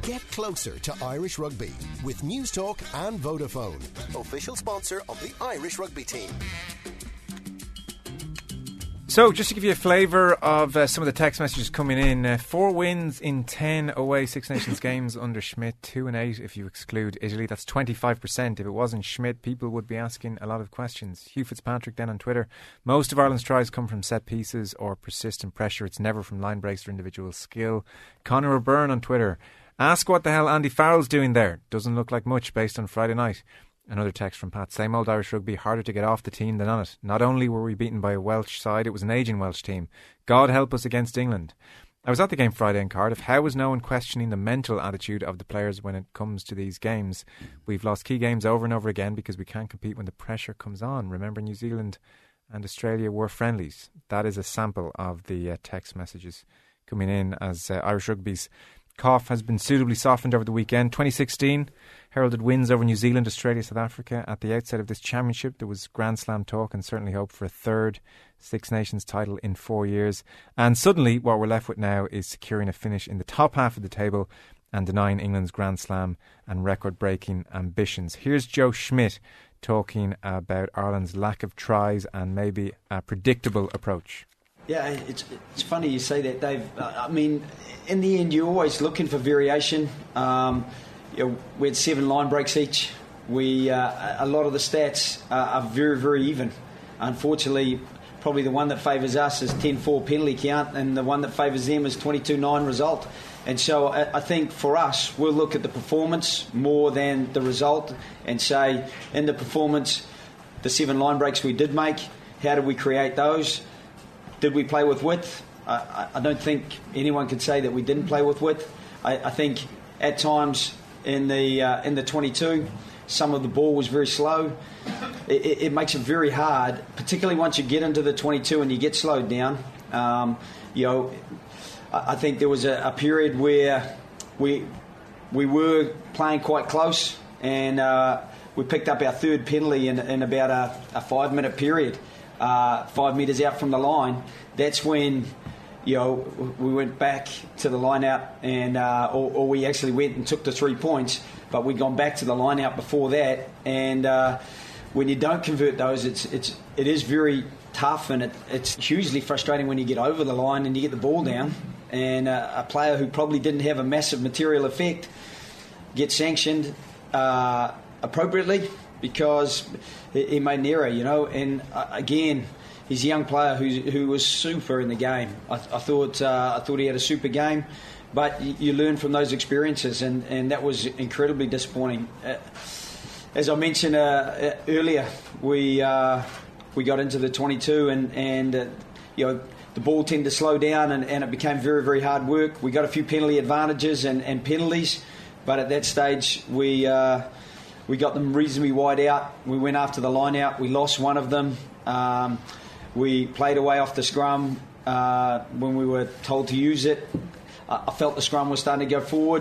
Get closer to Irish rugby with News Talk and Vodafone, official sponsor of the Irish rugby team. So, just to give you a flavour of some of the text messages coming in, 4 wins in 10 away Six Nations games under Schmidt, 2 and 8 if you exclude Italy. That's 25%. If it wasn't Schmidt, people would be asking a lot of questions. Hugh Fitzpatrick then on Twitter, most of Ireland's tries come from set pieces or persistent pressure. It's never from line breaks or individual skill. Conor O'Byrne on Twitter, ask what the hell Andy Farrell's doing there. Doesn't look like much based on Friday night. Another text from Pat, same old Irish rugby, harder to get off the team than on it. Not only were we beaten by a Welsh side, it was an ageing Welsh team. God help us against England. I was at the game Friday in Cardiff. How was no one questioning the mental attitude of the players when it comes to these games? We've lost key games over and over again because we can't compete when the pressure comes on. Remember, New Zealand and Australia were friendlies. That is a sample of the text messages coming in as Irish rugby's cough has been suitably softened over the weekend. 2016 heralded wins over New Zealand, Australia, South Africa. At the outset of this championship, there was Grand Slam talk and certainly hope for a third Six Nations title in 4 years. And suddenly, what we're left with now is securing a finish in the top half of the table and denying England's Grand Slam and record-breaking ambitions. Here's Joe Schmidt talking about Ireland's lack of tries and maybe a predictable approach. Yeah, it's funny you say that, Dave. I mean, in the end, you're always looking for variation. We had 7 line breaks each. A lot of the stats are very, very even. Unfortunately, probably the one that favours us is 10-4 penalty count, and the one that favours them is 22-9 result. And so I think for us, we'll look at the performance more than the result and say, in the performance, the 7 line breaks we did make, how did we create those? Did we play with width? I don't think anyone can say that we didn't play with width. I think at times in the 22, some of the ball was very slow. It makes it very hard, particularly once you get into the 22 and you get slowed down. I think there was a period where we were playing quite close, and we picked up our third penalty in about a 5-minute period. 5 metres out from the line. That's when we went back to the line out, and or we actually went and took the 3 points, but we'd gone back to the line out before that. And when you don't convert those, it is very tough, and it's hugely frustrating when you get over the line and you get the ball down, and a player who probably didn't have a massive material effect gets sanctioned appropriately because he made an error, and again, he's a young player who was super in the game. I thought he had a super game, but you learn from those experiences, and that was incredibly disappointing. As I mentioned earlier, we got into the 22, and the ball tended to slow down, and it became very, very hard work. We got a few penalty advantages and penalties, but at that stage we got them reasonably wide out. We went after the line out. We lost one of them. We played away off the scrum when we were told to use it. I felt the scrum was starting to go forward,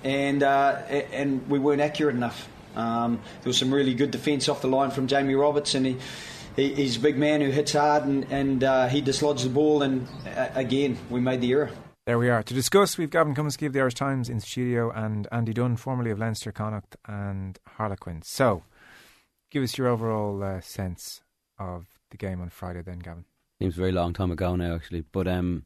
and we weren't accurate enough. There was some really good defence off the line from Jamie Roberts, and he's a big man who hits hard, and he dislodged the ball, and again, we made the error. There we are. To discuss, we've Gavin Cummiskey of the Irish Times in the studio and Andy Dunn, formerly of Leinster, Connacht and Harlequin. So, give us your overall sense of the game on Friday then, Gavin. Seems a very long time ago now, actually. But,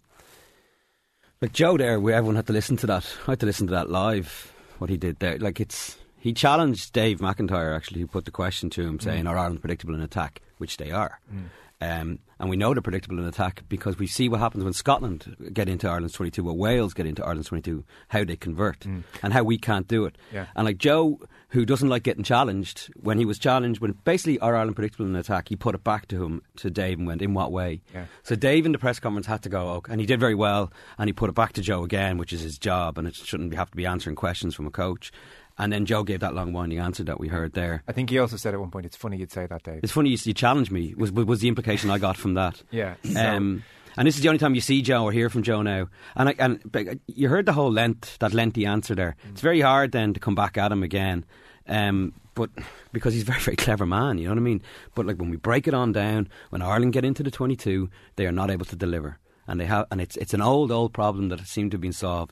like Joe there, everyone had to listen to that. I had to listen to that live, what he did there. He challenged Dave McIntyre, actually, who put the question to him, saying, are Ireland predictable in attack? Which they are. And we know they're predictable in attack because we see what happens when Scotland get into Ireland's 22, or Wales get into Ireland's 22, how they convert and how we can't do it. Yeah. And like Joe, who doesn't like getting challenged, when he was challenged, when basically are Ireland predictable in attack, he put it back to Dave and went, in what way? Yeah. So Dave in the press conference had to go, okay, and he did very well, and he put it back to Joe again, which is his job, and it shouldn't have to be answering questions from a coach. And then Joe gave that long winding answer that we heard there. I think he also said at one point, it's funny you'd say that, Dave. It's funny you challenged me, was the implication I got from that. Yeah. And this is the only time you see Joe or hear from Joe now. And you heard that lengthy answer there. It's very hard then to come back at him again. But because he's a very, very clever man, you know what I mean? But like when we break it on down, when Ireland get into the 22, they are not able to deliver. And they have, and it's an old problem that seemed to have been solved.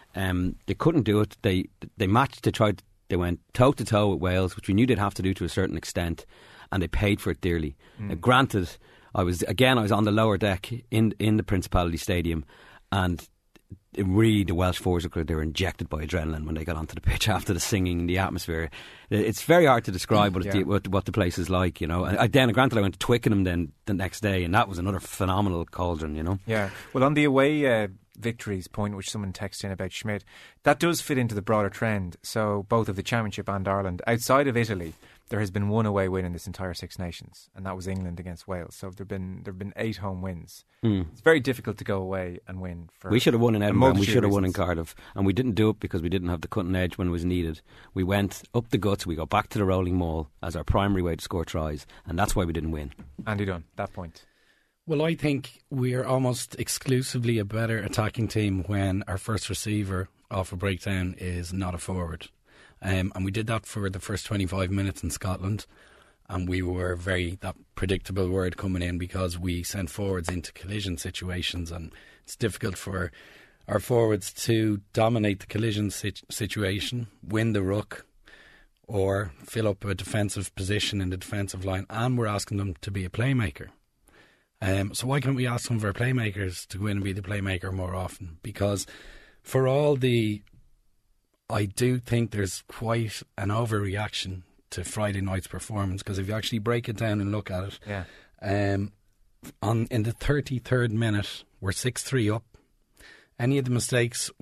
They couldn't do it. They matched. They went toe to toe with Wales, which we knew they'd have to do to a certain extent, and they paid for it dearly. Granted, I was on the lower deck in the Principality Stadium, and the Welsh forwards they were injected by adrenaline when they got onto the pitch after the singing, the atmosphere. It's very hard to describe what the place is like, you know. And then, granted, I went to Twickenham then the next day, and that was another phenomenal cauldron, you know. Yeah. Well, on the away victories point, which someone texted in about Schmidt, that does fit into the broader trend. So both of the Championship and Ireland, outside of Italy, there has been one away win in this entire Six Nations, and that was England against Wales. So there've been 8 home wins. It's very difficult to go away and win. We should have won in Edinburgh, and we should have won in Cardiff, and we didn't do it because we didn't have the cutting edge when it was needed. We went up the guts. We got back to the rolling maul as our primary way to score tries, and that's why we didn't win. Andy Dunn, that point. Well, I think we're almost exclusively a better attacking team when our first receiver off a breakdown is not a forward. And we did that for the first 25 minutes in Scotland, and we were that predictable word coming in because we sent forwards into collision situations, and it's difficult for our forwards to dominate the collision situation, win the ruck, or fill up a defensive position in the defensive line, and we're asking them to be a playmaker. So why can't we ask some of our playmakers to go in and be the playmaker more often? Because for all I do think there's quite an overreaction to Friday night's performance, because if you actually break it down and look at it, in the 33rd minute, we're 6-3 up. Any of the mistakes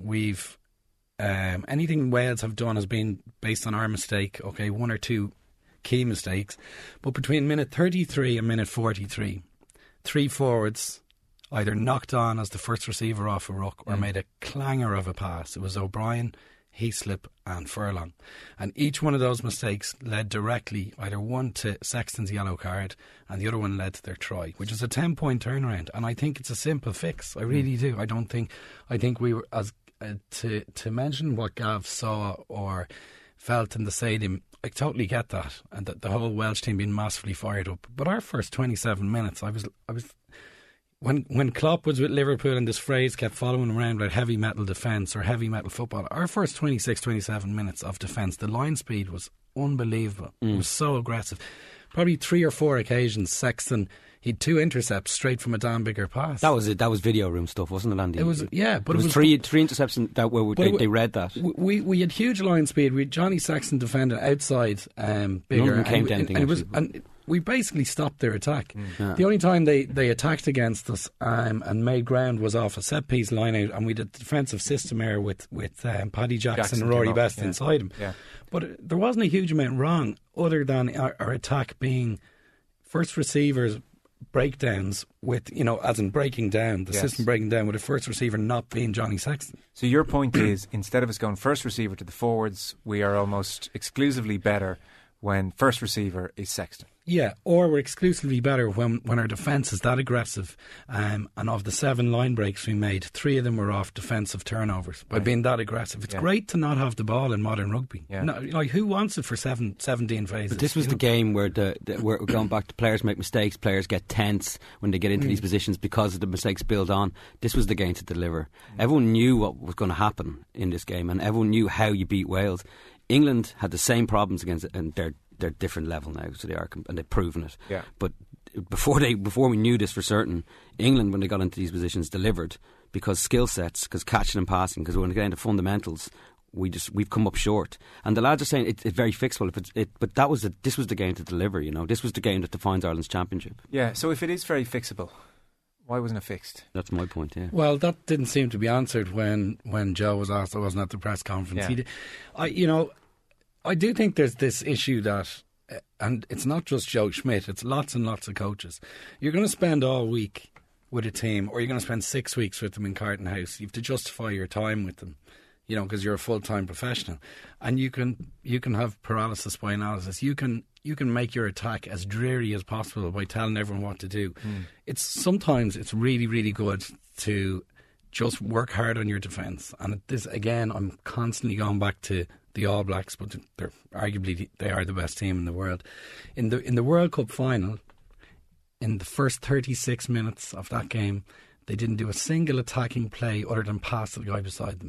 anything Wales have done has been based on our mistake, okay, 1 or 2 key mistakes. But between minute 33 and minute 43, 3 forwards either knocked on as the first receiver off a ruck or made a clanger of a pass. It was O'Brien, Heaslip and Furlong, and each one of those mistakes led directly either one to Sexton's yellow card and the other one led to their try, which is a 10-point turnaround. And I think it's a simple fix. I really do. I think we were to mention what Gav saw or felt in the stadium. I totally get that, and that the whole Welsh team being massively fired up. But our first 27 minutes, I was when Klopp was with Liverpool and this phrase kept following around like heavy metal defence or heavy metal football, our first 26, 27 minutes of defence, the line speed was unbelievable. It was so aggressive. Probably 3 or 4 occasions, Sexton, he had 2 intercepts straight from a damn bigger pass. That was it. That was video room stuff, wasn't it, Andy? It was, yeah. But it was three intercepts they read that. We had huge line speed. We had Johnny Sexton defending outside bigger. None came to anything, and we basically stopped their attack. The only time they attacked against us and made ground was off a set-piece line-out, and we did a defensive system error with Paddy Jackson and Rory Best inside him. Yeah. But there wasn't a huge amount wrong other than our attack being first receivers breakdowns with, as in breaking down, the system breaking down with a first receiver not being Johnny Sexton. So your point is, instead of us going first receiver to the forwards, we are almost exclusively better when first receiver is Sexton. Yeah, or we're exclusively better when our defence is that aggressive. And of the 7 line breaks we made, 3 of them were off defensive turnovers by being that aggressive. It's great to not have the ball in modern rugby. Yeah. No, who wants it for 17 phases? But this was the game where we're going back to players make mistakes, players get tense when they get into these positions because of the mistakes build on. This was the game to deliver. Everyone knew what was going to happen in this game, and everyone knew how you beat Wales. England had the same problems against it, and they're different level now, so they are, and they've proven it. Yeah. But before we knew this for certain, England, when they got into these positions, delivered because skill sets, because catching and passing, because when we get into fundamentals, we've come up short. And the lads are saying it's very fixable, but this was the game to deliver. This was the game that defines Ireland's championship. Yeah. So if it is very fixable, why wasn't it fixed? That's my point. Yeah. Well, that didn't seem to be answered when Joe was asked. I wasn't at the press conference. Yeah. I do think there's this issue that, and it's not just Joe Schmidt, it's lots and lots of coaches. You're going to spend all week with a team, or you're going to spend 6 weeks with them in Carton House. You have to justify your time with them, because you're a full-time professional, and you can have paralysis by analysis. You can make your attack as dreary as possible by telling everyone what to do. Sometimes it's really, really good to just work hard on your defence. And this, again, I'm constantly going back to the All Blacks, but they're arguably they are the best team in the world. In the World Cup final, in the first 36 minutes of that game, they didn't do a single attacking play other than pass to the guy beside them.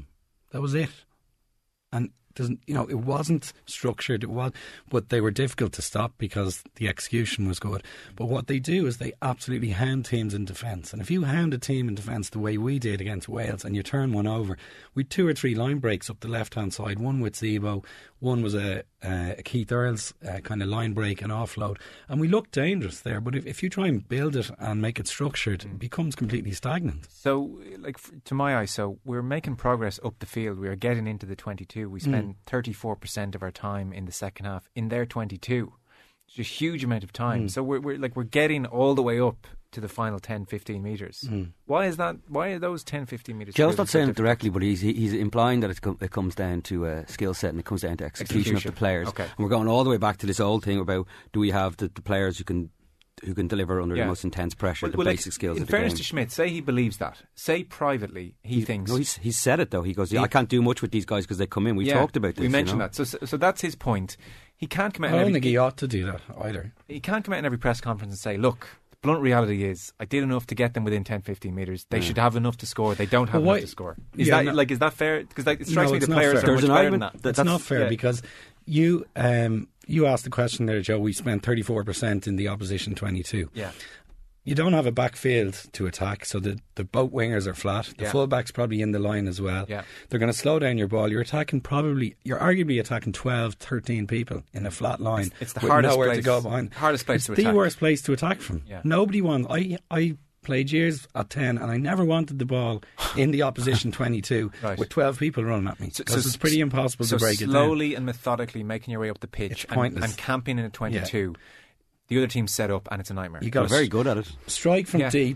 That was it. And it wasn't structured. But they were difficult to stop because the execution was good. But what they do is they absolutely hound teams in defence. And if you hound a team in defence the way we did against Wales, and you turn one over, we had 2 or 3 line breaks up the left hand side. One with Zebo, one was a Keith Earls kind of line break and offload, and we looked dangerous there. But if you try and build it and make it structured, it becomes completely stagnant. So, to my eye, we're making progress up the field. We are getting into the 22. We spend 34% of our time in the second half in their 22. It's a huge amount of time. So we're getting all the way up to the final 10, 15 metres. Why is that? Why are those 10, 15 metres? Joe's not saying it directly, but he's implying that it comes down to skill set and it comes down to execution of the players. Okay. And we're going all the way back to this old thing about, do we have the players who can deliver under the most intense pressure, the basic skills in of the fairness game. to Schmidt, say he believes that. Say privately he thinks... No, he's said it though. He goes, I can't do much with these guys because they come in. We talked about this. We mentioned that. So that's his point. He can't come out... I don't think he ought to do that either. He can't come out in every press conference and say, look, the blunt reality is I did enough to get them within 10, 15 metres. They should have enough to score. They don't have enough to score. Is that fair? Because it strikes me the players are much better than that. That's not fair because you asked the question there, Joe. We spent 34% in the opposition 22. Yeah. You don't have a backfield to attack, so the both wingers are flat. The fullback's probably in the line as well. Yeah. They're going to slow down your ball. You're arguably attacking 12, 13 people in a flat line. It's the hardest place to go behind. Hardest place to attack. attack. The worst place to attack from. Yeah. Nobody wants. I played years at 10 and I never wanted the ball in the opposition 22 with 12 people running at me because it's pretty impossible to break it down. Slowly and methodically making your way up the pitch and camping in a 22. Yeah. The other team's set up and it's a nightmare. You got very good at it. Strike from deep,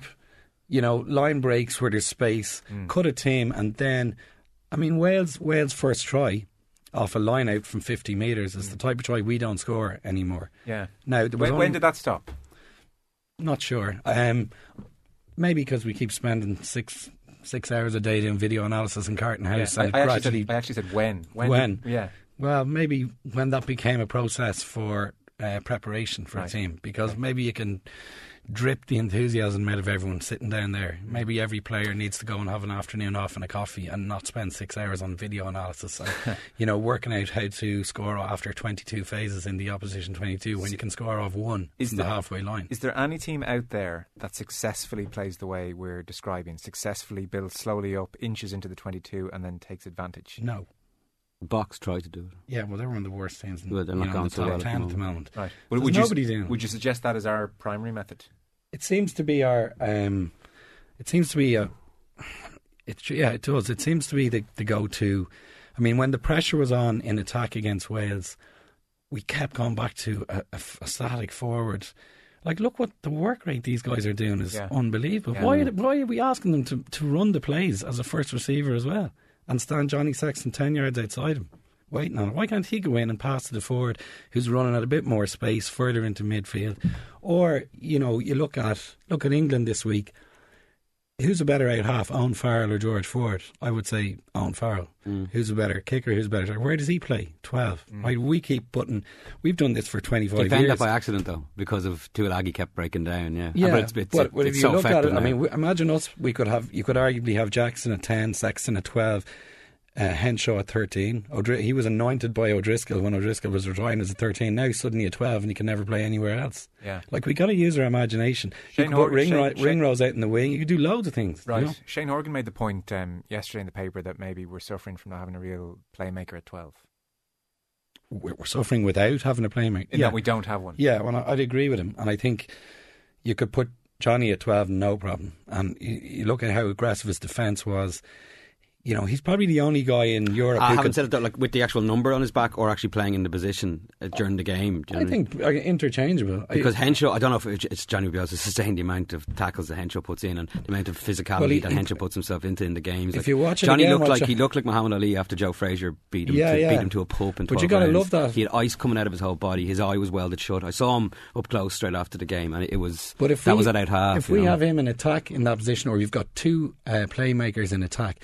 line breaks where there's space, cut a team, and then, Wales' first try off a line out from 50 metres is the type of try we don't score anymore. Yeah. Now, when did that stop? Not sure. Maybe because we keep spending six hours a day doing video analysis in Carton House. Yeah. And I actually said when. When? Yeah. Well, maybe when that became a process for preparation for a team, because maybe you can drip the enthusiasm out of everyone sitting down there. Maybe every player needs to go and have an afternoon off and a coffee and not spend 6 hours on video analysis and working out how to score after 22 phases in the opposition 22 when you can score off one from the halfway line. Is there any team out there that successfully plays the way we're describing, successfully builds slowly up, inches into the 22 and then takes advantage? No. Box tried to do it. Yeah, well, they're one of the worst teams in they're not going the top 10 at the moment. Right. Well, nobody doing. Would you suggest that as our primary method? It seems to be our. It seems to be a. It does. It seems to be the go-to. When the pressure was on in attack against Wales, we kept going back to a static forward. Look what the work rate these guys are doing is unbelievable. Yeah. Why are we asking them to run the plays as a first receiver as well? And stand Johnny Sexton 10 yards outside him, waiting on it. Why can't he go in and pass to the forward who's running at a bit more space further into midfield? Or, you look at England this week. Who's a better out half, Owen Farrell or George Ford? I would say Owen Farrell. Who's a better kicker? Who's better? Where does he play? 12. Right, we keep putting. We've done this for 25 years. He found that by accident though, because of Tuilagi kept breaking down. Yeah, but if you look at it, imagine us. You could arguably have Jackson at 10, Sexton at 12. Henshaw at 13. He was anointed by O'Driscoll when O'Driscoll was retiring as a 13. Now he's suddenly at 12 and he can never play anywhere else. Yeah, we got to use our imagination. You could put Ringrose out in the wing. You could do loads of things. Right. Shane Horgan made the point yesterday in the paper that maybe we're suffering from not having a real playmaker at 12. We're suffering without having a playmaker. Yeah, we don't have one. Yeah, well, I'd agree with him, and I think you could put Johnny at 12, no problem. And you look at how aggressive his defence was. He's probably the only guy in Europe. I haven't said it though, with the actual number on his back or actually playing in the position during the game. I think interchangeable. Because Henshaw, I don't know if it's Johnny will be able to sustain the amount of tackles that Henshaw puts in and the amount of physicality that Henshaw puts himself into in the games. If you watch it Johnny again, he looked like Muhammad Ali after Joe Frazier beat him to a pulp in 12 But you got to rounds. love that. He had ice coming out of his whole body. His eye was welded shut. I saw him up close straight after the game, and was at out half. If we have him in attack in that position, or you've got two playmakers in attack, you're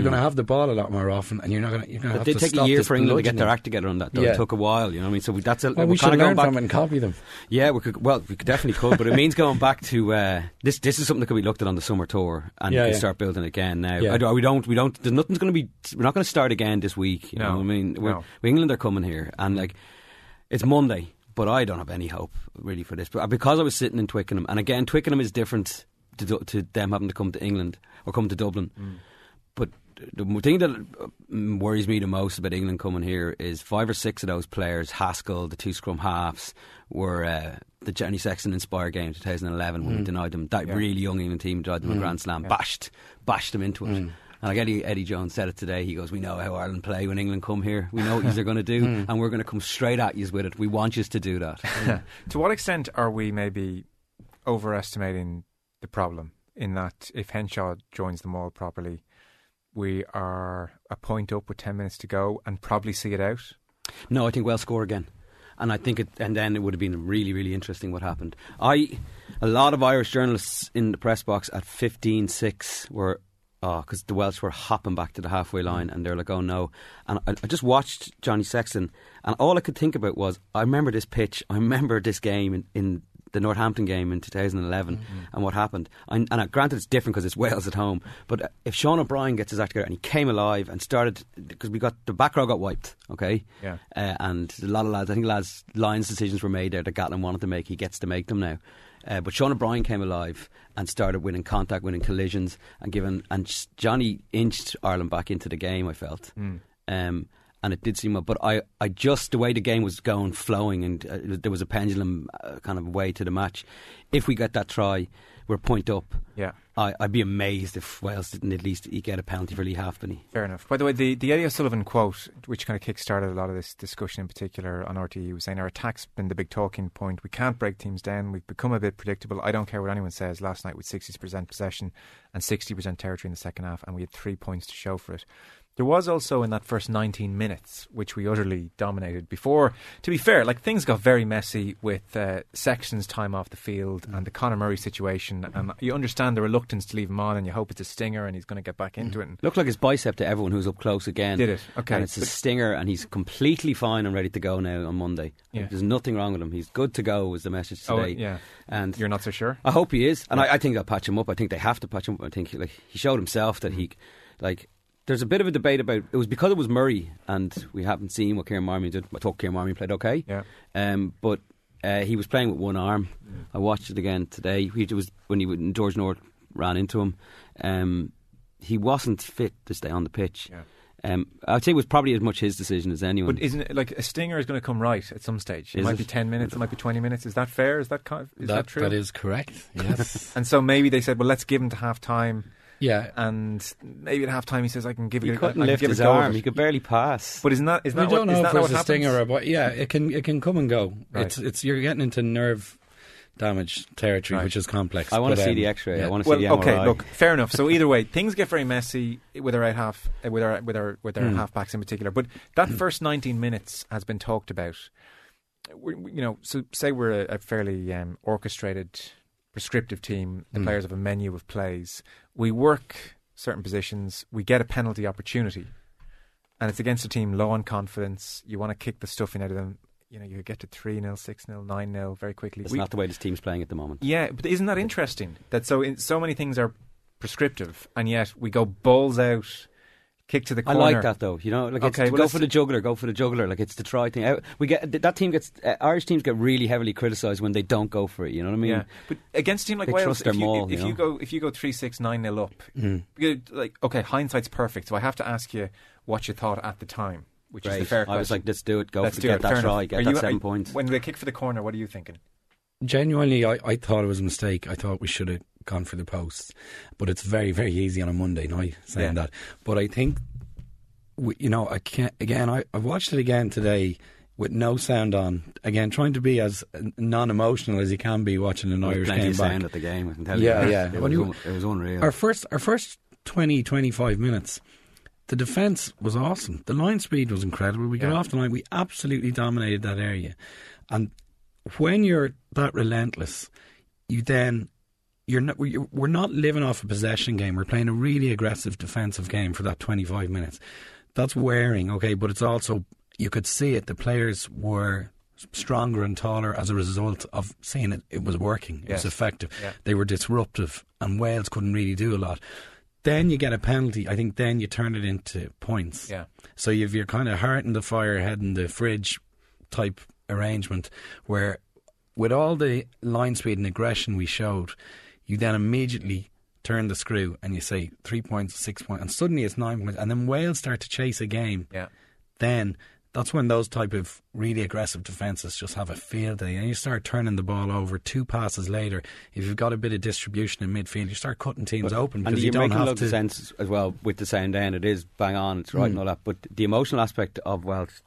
going to have the ball a lot more often, and you're going to have to stop. It did take a year for England to get their act together on that, though. Yeah. It took a while, you know what I mean? So we should learn from it and copy them. Yeah, we definitely could, but it means going back to this is something that could be looked at on the summer tour, and you can start building again now. Yeah. There's nothing's going to be, we're not going to start again this week, you know what I mean? England are coming here, and like, it's Monday, but I don't have any hope really for this. But because I was sitting in Twickenham, and again, Twickenham is different to them having to come to England or come to Dublin. But the thing that worries me the most about England coming here is 5 or 6 of those players, Haskell, the 2 scrum halves, were the Johnny Sexton inspired game 2011 when we denied them. That really young England team denied them a Grand Slam, bashed them into it. And like Eddie Jones said it today, he goes, we know how Ireland play when England come here. We know what you're going to do, and we're going to come straight at you with it. We want you to do that. To what extent are we maybe overestimating the problem in that if Henshaw joins the maul properly, we are a point up with 10 minutes to go and probably see it out? No, I think Wales score again. And I think and then it would have been really, really interesting what happened. A lot of Irish journalists in the press box at 15-6 were, because the Welsh were hopping back to the halfway line, and they're like, oh no. And I just watched Johnny Sexton, and all I could think about was, I remember this pitch, I remember this game in the Northampton game in 2011 and what happened. And granted it's different because it's Wales at home, but if Sean O'Brien gets his act together and he came alive and started, because the back row got wiped, okay? Yeah. And a lot of lads, I think Lyons' decisions were made there that Gatlin wanted to make, he gets to make them now. But Sean O'Brien came alive and started winning contact, winning collisions, and Johnny inched Ireland back into the game, I felt. And it did seem, but I just, the way the game was going, flowing, and there was a pendulum kind of way to the match. If we get that try, we're point up. Yeah, I'd be amazed if Wales didn't at least get a penalty for Lee Halfpenny. Fair enough. By the way, the Eddie O'Sullivan quote, which kind of kick-started a lot of this discussion in particular on RTE, was saying our attack's been the big talking point. We can't break teams down. We've become a bit predictable. I don't care what anyone says. Last night with 60% possession and 60% territory in the second half, and we had 3 points to show for it. There was also in that first 19 minutes, which we utterly dominated before. To be fair, like, things got very messy with Sexton's time off the field and the Conor Murray situation, and you understand the reluctance to leave him on, and you hope it's a stinger and he's going to get back into it. And looked like his bicep to everyone who's up close again. Did it? Okay. And it's a stinger, and he's completely fine and ready to go now on Monday. Yeah. There's nothing wrong with him. He's good to go, was the message today. Oh, yeah. And you're not so sure? I hope he is, and I think they'll patch him up. I think they have to patch him up. I think he showed himself that there's a bit of a debate about it was because it was Murray, and we haven't seen what Kieran Marmion did. I thought Kieran Marmion played okay, but he was playing with one arm. I watched it again today. It was when George North ran into him. He wasn't fit to stay on the pitch. I'd say it was probably as much his decision as anyone. But isn't it like a stinger is going to come right at some stage? It might be 10 minutes, it might be 20 minutes. Is that fair? Is that true? That is correct, yes. And so maybe they said, well, let's give him to half time. Yeah, and maybe at half time he says, "I can give he it." He couldn't lift his arm. He could barely pass. But isn't that we don't know if it's a stinger or what? Yeah, it can come and go. Right. It's you're getting into nerve damage territory, which is complex. I want to see the X-ray. Yeah. I want to see the MRI. Okay, look, fair enough. So either way, things get very messy with our half backs in particular. But that first 19 minutes has been talked about. So say we're a fairly orchestrated, prescriptive team. The players have a menu of plays. We work certain positions. We get a penalty opportunity, and it's against a team low on confidence. You want to kick the stuffing out of them. You get to 3-0, 6-0, 9-0 very quickly. It's not the way this team's playing at the moment. Yeah, but isn't that interesting? That so many things are prescriptive, and yet we go balls out, kick to the corner. I like that though. Go for the juggler. Like, it's the try thing. We get that team gets Irish teams get really heavily criticised when they don't go for it. You know what I mean? Yeah, but against a team like they Wales, if you go 3-6, 9-0 up, hindsight's perfect. So I have to ask you what you thought at the time, which is the fair question. I was like, let's do it. Get that try. Get that 7 points. When they kick for the corner, what are you thinking? Genuinely, I thought it was a mistake. I thought we should have gone for the posts, but it's very, very easy on a Monday night saying that. But I think, I can't. Again, I've watched it again today with no sound on. Again, trying to be as non-emotional as you can be watching an Irish game back. Sound at the game, I can tell you. Yeah. It was unreal. Our first 20, 25 minutes, the defence was awesome. The line speed was incredible. We got off the line. We absolutely dominated that area. And when you're that relentless, you we're not living off a possession game. We're playing a really aggressive defensive game for that 25 minutes. That's wearing, okay, but it's also, you could see it, the players were stronger and taller as a result of seeing it was working. It was effective. Yeah. They were disruptive, and Wales couldn't really do a lot. Then you get a penalty. I think then you turn it into points. Yeah. So you've your kind of heart in the fire, head in the fridge type arrangement, where with all the line speed and aggression we showed, you then immediately turn the screw and you say 3 points, 6 points, and suddenly it's 9 points, and then Wales start to chase a game. Yeah. Then that's when those type of really aggressive defences just have a field day, and you start turning the ball over 2 passes later. If you've got a bit of distribution in midfield, you start cutting teams open because you don't have to. Sense as well with the sound end. It is bang on. It's right and all that, but the emotional aspect of Wales,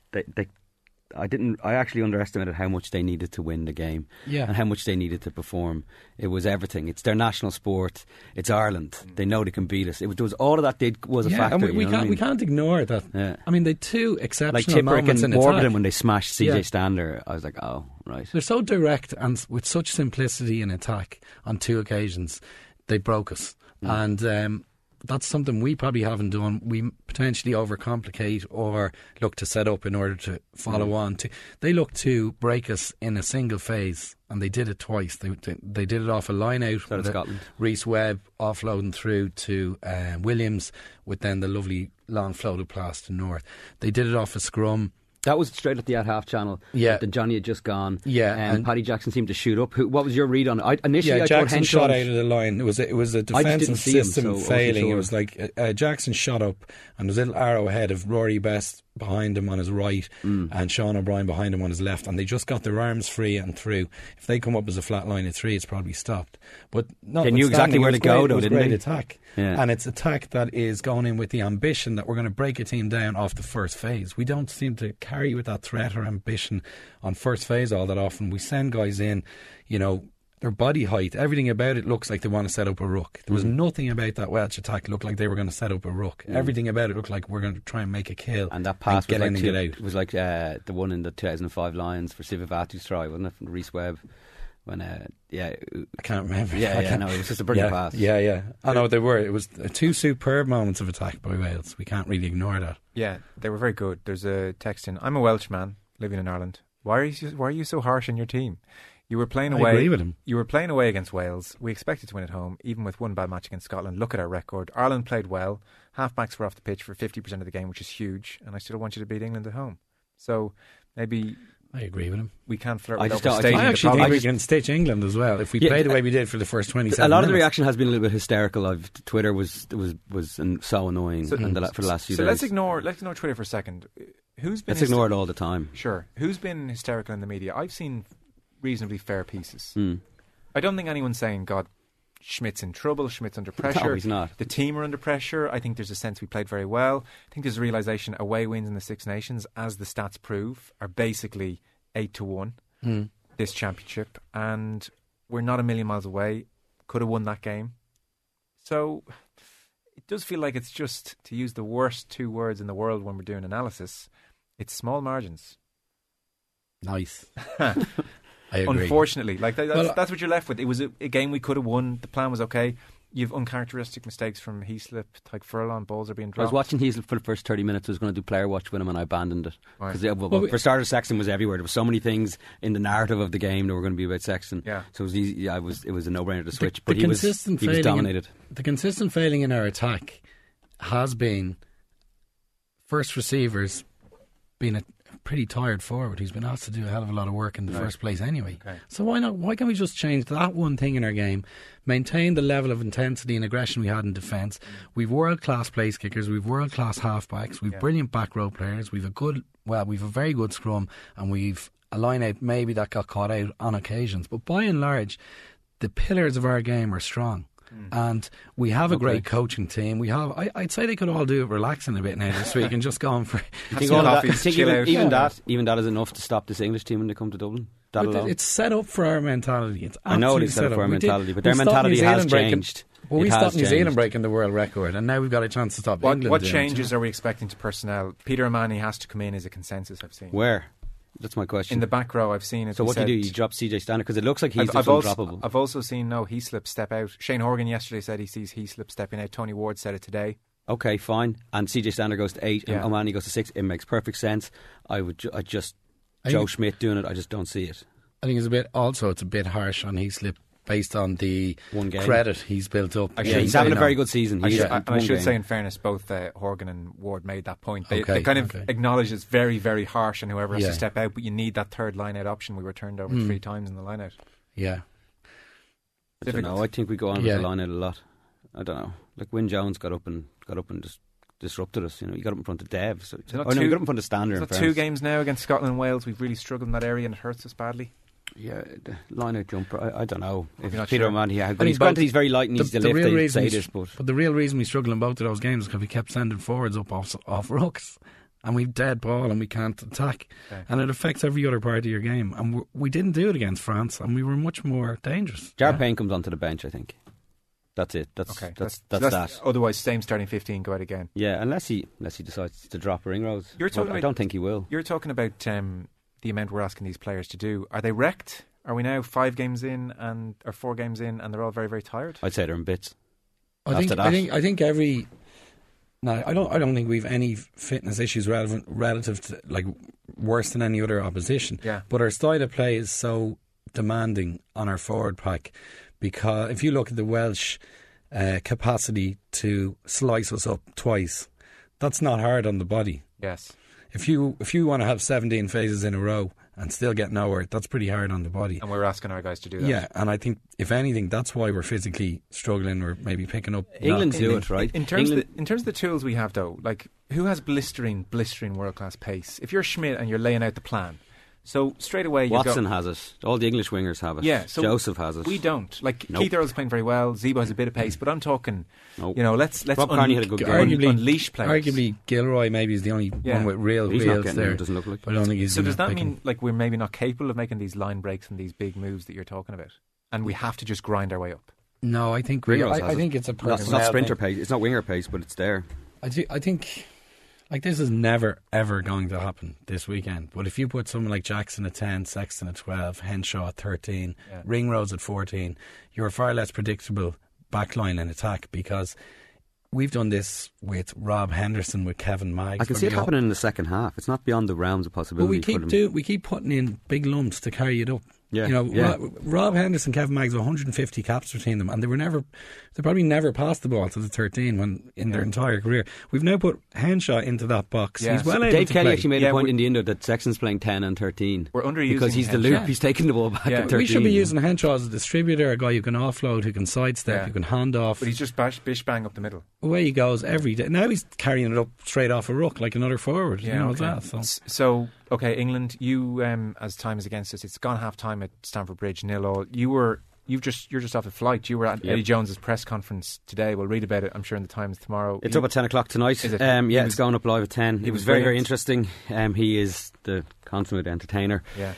I actually underestimated how much they needed to win the game, and how much they needed to perform. It was everything. It's their national sport. It's Ireland. They know they can beat us. It was all of that was a factor. And we can't ignore that. Yeah. I mean, they 2 exceptional like moments in attack. Warburton when they smashed CJ Stander. I was like, oh, right. They're so direct and with such simplicity in attack on 2 occasions. They broke us, and that's something we probably haven't done. We potentially overcomplicate or look to set up in order to follow on. They look to break us in a single phase, and they did it twice. They did it off a line out with Scotland. Reece Webb offloading through to Williams, with then the lovely long floated pass to North. They did it off a scrum. That was straight at the at half channel. Yeah, that Johnny had just gone. Yeah, and Paddy Jackson seemed to shoot up. What was your read on it? I Jackson shot out of the line. It was a defensive system failing. It was like Jackson shot up, and there was a little arrow ahead of Rory Best behind him on his right, and Sean O'Brien behind him on his left, and they just got their arms free and through. If they come up as a flat line at 3, it's probably stopped. But they knew exactly where to go, though, didn't they? Great attack, and it's attack that is going in with the ambition that we're going to break a team down off the first phase. We don't seem to carry with that threat or ambition on first phase all that often. We send guys in, their body height, everything about it looks like they want to set up a ruck. There was nothing about that Welsh attack that looked like they were going to set up a ruck. Everything about it looked like we're going to try and make a kill. And that pass was like, it was like the one in the 2005 Lions for Sivivatu's try, wasn't it, from Reece Webb? When I can't remember. No, it was just a brilliant pass. I know they were. It was 2 superb moments of attack by Wales. We can't really ignore that. Yeah, they were very good. There's a text in. I'm a Welsh man living in Ireland. Why are you so harsh on your team? You were playing away. I agree with him. You were playing away against Wales. We expected to win at home, even with 1 bad match against Scotland. Look at our record. Ireland played well. Halfbacks were off the pitch for 50% of the game, which is huge. And I still want you to beat England at home. So maybe I agree with him. We can't flirt with overstating. I actually think we can stitch England as well if we play the way we did for the first 27 minutes. A lot of the reaction has been a little bit hysterical. Twitter was so annoying for the last few days. So let's ignore Twitter for a second. Let's ignore it all the time. Sure. Who's been hysterical in the media? I've seen reasonably fair pieces. I don't think anyone's saying, God, Schmidt's in trouble, Schmidt's under pressure. No, he's not. The team are under pressure. I think there's a sense we played very well. I think there's a realisation away wins in the Six Nations, as the stats prove, are basically 8-1 this championship, and we're not a million miles away. Could have won that game. So it does feel like it's just, to use the worst 2 words in the world when we're doing analysis, it's small margins. Nice. I agree. Unfortunately, that's what you're left with. It was a game we could have won. The plan was okay. You have uncharacteristic mistakes from Heaslip, like Furlong, balls are being dropped. I was watching Heaslip for the first 30 minutes. I was going to do player watch with him, and I abandoned it. Right. For starters, Sexton was everywhere. There were so many things in the narrative of the game that were going to be about Sexton. Yeah. So it was easy. It was a no-brainer to switch. But he was dominated. The consistent failing in our attack has been first receivers being a pretty tired forward who's been asked to do a hell of a lot of work in the first place anyway. Okay. So why not? Why can't we just change that one thing in our game, maintain the level of intensity and aggression we had in defence? We've world-class place kickers, we've world-class half-backs, we've brilliant back row players, we've a very good scrum, and we've a line-out maybe that got caught out on occasions. But by and large, the pillars of our game are strong. And we have a great coaching team. We have. I'd say they could all do it relaxing a bit now this week and just go on for. Even that is enough to stop this English team when they come to Dublin. It's set up for our mentality. I know it's set up for our mentality, but their mentality has changed. Well, we stopped New Zealand breaking the world record, and now we've got a chance to stop England. What changes are we expecting to personnel? Peter O'Mahony has to come in as a consensus. I've seen where. That's my question. In the back row, I've seen it. So what do you do? You drop CJ Stander because it looks like he's undroppable. I've also seen Heaslip step out. Shane Horgan yesterday said he sees Heaslip stepping out. Tony Ward said it today. Okay, fine. And CJ Stander goes to 8 Yeah. and O'Mahony goes to 6. It makes perfect sense. Joe Schmidt doing it, I just don't see it. I think it's a bit harsh on Heaslip based on the One game. credit he's built up. Yeah, he's having a very good season. I should say, in fairness, both Horgan and Ward made that point. They Okay, kind of okay. acknowledge it's very, very harsh on whoever has Yeah. to step out, but you need that third line-out option. We were turned over 3 times in the line-out. Yeah. I don't know. I think we go on with Yeah. the line out a lot. I don't know. Like Wyn Jones got up and just disrupted us. You know, he got up in front of Dev. So, Is it not he two- got up in front of Stander. It's In not 2 fairness. games now against Scotland and Wales. We've really struggled in that area and it hurts us badly. Yeah, the line out jumper. I don't know. If You're not Peter sure? O'Mahony, I he's think granted both- he's very light and he's the lift. real They reason say we this, but the real reason we struggled in both of those games is because we kept sending forwards up off rucks, and we've dead ball and we can't attack, Okay. and it affects every other part of your game. And we didn't do it against France, and we were much more dangerous. Jared Payne comes onto the bench. I think that's it. That's Okay, that's that. Otherwise, same starting 15, go out again. Yeah, unless he decides to drop Ringrose. You're talking I about- don't think he will. You're talking about the amount we're asking these players to do. Are they wrecked? Are we now 5 games in or 4 games in, and they're all very, very tired? I'd say they're in bits. I think every. No, I don't think we've any fitness issues relative to like worse than any other opposition. Yeah. But our style of play is so demanding on our forward pack because if you look at the Welsh capacity to slice us up twice, that's not hard on the body. Yes. If you want to have 17 phases in a row and still get nowhere, that's pretty hard on the body. And we're asking our guys to do that. Yeah, and I think if anything, that's why we're physically struggling or maybe picking up. England do it right. In terms of the tools we have, though, like who has blistering world class pace? If you're Schmidt and you're laying out the plan, so straight away you Watson go, has it. All the English wingers have it. Yeah, so Joseph has it. We don't. Like Nope. Keith Earl's playing very well. Zebo has a bit of pace, but I'm talking. Nope. You know, let's Rob Kearney had a good game. unleash players. Arguably, Gilroy maybe is the only Yeah. one with real He's not wheels getting there. there, doesn't look like. But I don't think he's. So does that picking- mean like we're maybe not capable of making these line breaks and these big moves that you're talking about, and we have to just grind our way up? No, I think Ringrose has I it. think it's a It's personnel not sprinter thing. pace. It's not winger pace, but it's there. I think like this is never ever going to happen this weekend. But if you put someone like Jackson at 10, Sexton at 12, Henshaw at 13, Yeah. Ringrose at 14, you're a far less predictable backline in attack because we've done this with Rob Henderson, with Kevin Maggs. I can see it happening in the second half. It's not beyond the realms of But possibility. we keep putting in big lumps to carry it up. Yeah, You know, yeah. Rob Henderson, Kevin Maggs, 150 caps between them, and they probably never passed the ball to the 13 when in their entire career. We've now put Henshaw into that box. Yeah. He's well able Dave to Kelly play. actually made Yeah, a point we- in the Indo that Sexton's playing 10 and 13. We're underusing because he's the Henshaw. loop. He's taking the ball back Yeah. at 13. We should be using Henshaw as a distributor, a guy who can offload, who can sidestep, Yeah. who can hand off. But he's just bish bang up the middle. Away he goes every day. Now he's carrying it up straight off a ruck like another forward. Yeah, you know okay. that. So. So, okay, England, you as time is against us, it's gone half time at Stamford Bridge, 0-0. You're just off a flight. You were at Yep. Eddie Jones's press conference today. We'll read about it, I'm sure, in the Times tomorrow. It's up at 10 o'clock tonight. Is it? Yeah, He it's was- going up live at 10. he It was was very, very brilliant. interesting. He is the consummate entertainer. Yeah.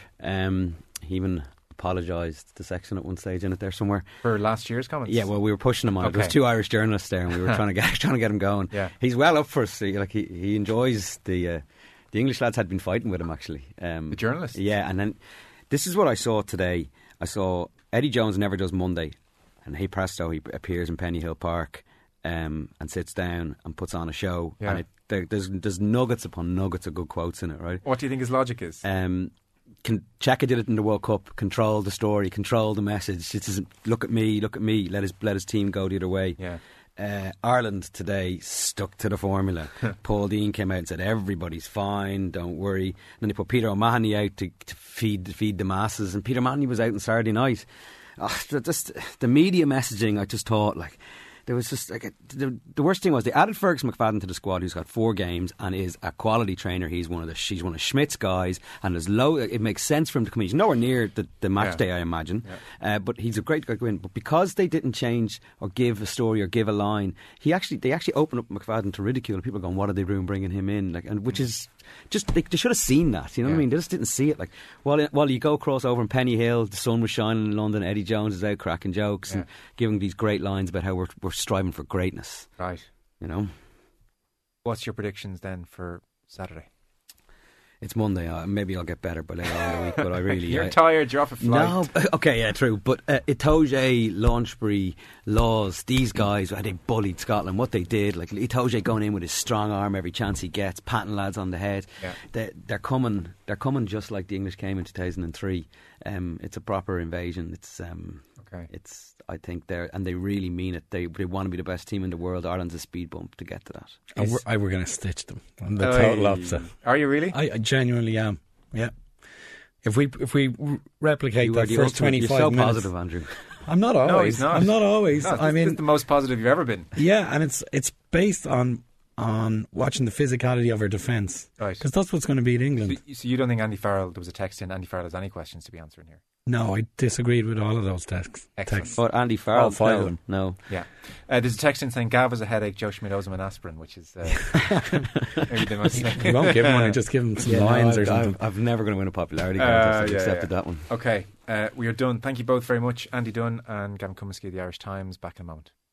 He even apologised to Sexton at one stage in it there somewhere. For last year's comments. Yeah, well, we were pushing him on it. There was Okay. 2 Irish journalists there, and we were trying to get him going. Yeah. He's well up for us. Like he enjoys the English lads had been fighting with him actually. The journalists? Yeah, and then this is what I saw today. I saw Eddie Jones never does Monday, and hey presto, he appears in Pennyhill Park and sits down and puts on a show. Yeah. And there's nuggets upon nuggets of good quotes in it, right? What do you think his logic is? Xhaka did it in the World Cup. Control the story, control the message. It isn't look at me. Let his team go the other way. Yeah. Ireland today stuck to the formula. Paul Dean came out and said everybody's fine, don't worry. And then they put Peter O'Mahony out to feed the masses, and Peter O'Mahony was out on Saturday night. Just the media messaging, I just thought like. There was just like the worst thing was they added Fergus McFadden to the squad, who's got 4 games and is a quality trainer. She's one of Schmidt's guys, and it makes sense for him to come in. He's nowhere near the match day, I imagine, but he's a great guy to go in. But because they didn't change or give a story or give a line, they actually opened up McFadden to ridicule. And people are going, "What are they doing bringing him in?" Like, and which is just they should have seen that. You know what I mean? They just didn't see it. Like while you go across over in Penny Hill, the sun was shining in London. Eddie Jones is out cracking jokes and giving these great lines about how we're striving for greatness. Right. You know, What's your predictions then for Saturday? It's Monday. Maybe I'll get better by later on in the week, but I really... You're tired, you're off a flight. No, okay, yeah, true. But Itoje, Launchbury, Laws, these guys, they bullied Scotland. What they did, like Itoje going in with his strong arm every chance he gets, patting lads on the head. Yeah. They're coming just like the English came in 2003. It's a proper invasion. It's I think they really mean it. They want to be the best team in the world. Ireland's a speed bump to get to that. We're going to stitch them. I'm the total opposite. Are you really? I genuinely am. Yeah. If we replicate that first 25 you're so minutes, positive, Andrew. I'm not always. No, he's not. I'm not always. No, I mean, this is the most positive you've ever been. Yeah, and it's based on watching the physicality of our defence, right? Because that's what's going to beat England. So you don't think Andy Farrell? There was a text in. Andy Farrell has any questions to be answering here? No, I disagreed with all of those texts. But Andy Farrell, all five of them. No. Yeah. There's a text in saying Gav has a headache, Joe Schmidt owes him an aspirin, which is maybe the most... You won't give him one, you just give him some lines or something. I've never going to win a popularity contest. I've accepted that one. Okay, we are done. Thank you both very much. Andy Dunn and Gavin Cummiskey of the Irish Times. Back in a moment.